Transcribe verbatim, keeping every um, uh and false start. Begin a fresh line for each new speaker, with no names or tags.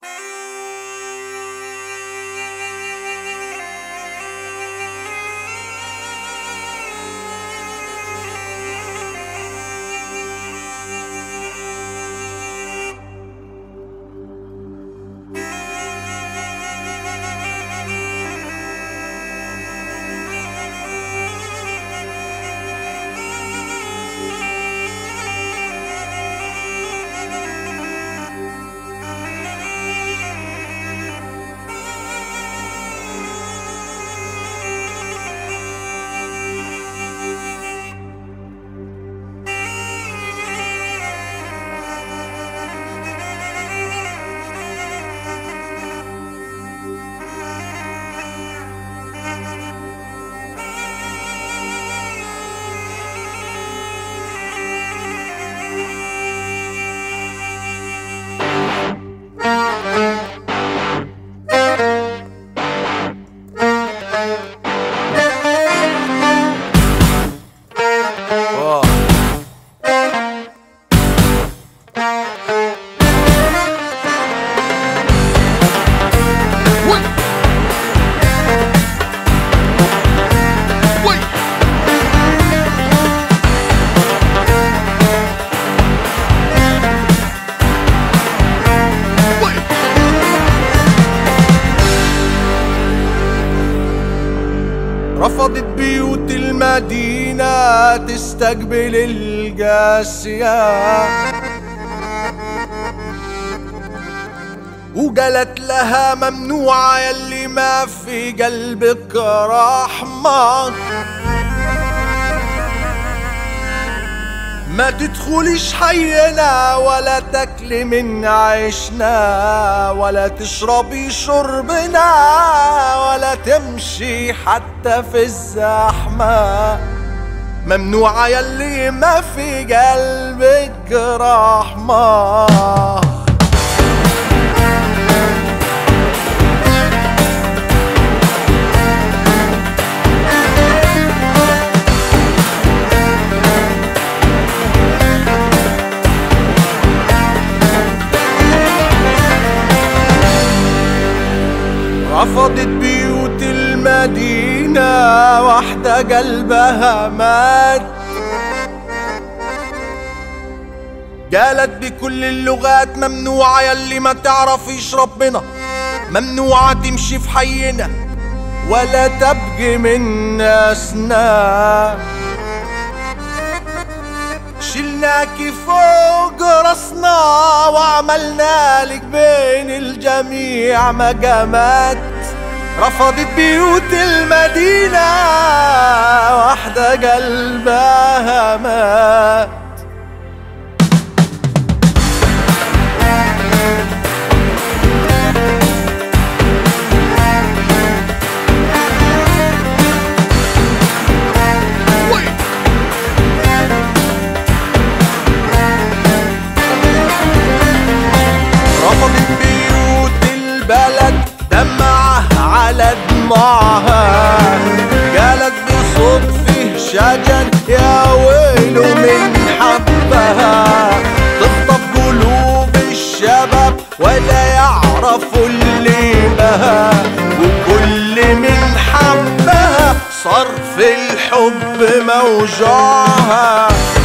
رفضت بيوت المدينة تستقبل الجاسية، وقالت لها ممنوعة يلي ما في قلبك رحمة، ما تدخليش حينا ولا تاكلي من عيشنا ولا تشربي شربنا ولا تمشي حتى في الزحمة، ممنوعة يلي ما في قلبك رحمة. رفضت بيوت المدينة واحدة قلبها مات، قالت بكل اللغات ممنوعة يلي ما تعرفيش ربنا، ممنوعة تمشي في حينا ولا تبقي من ناسنا، شلناكي فوق راسنا وعملنا لك بين الجميع مقامات. رفضت بيوت المدينة واحدة قلبها مات. رفضت بيوت البلد دمعة على دموعها، قالت بصوت فيه شجن يا ويلو من حبها، تخطف قلوب الشباب ولا يعرفوا اللي بها، وكل من حبها صار في الحب موجوعها.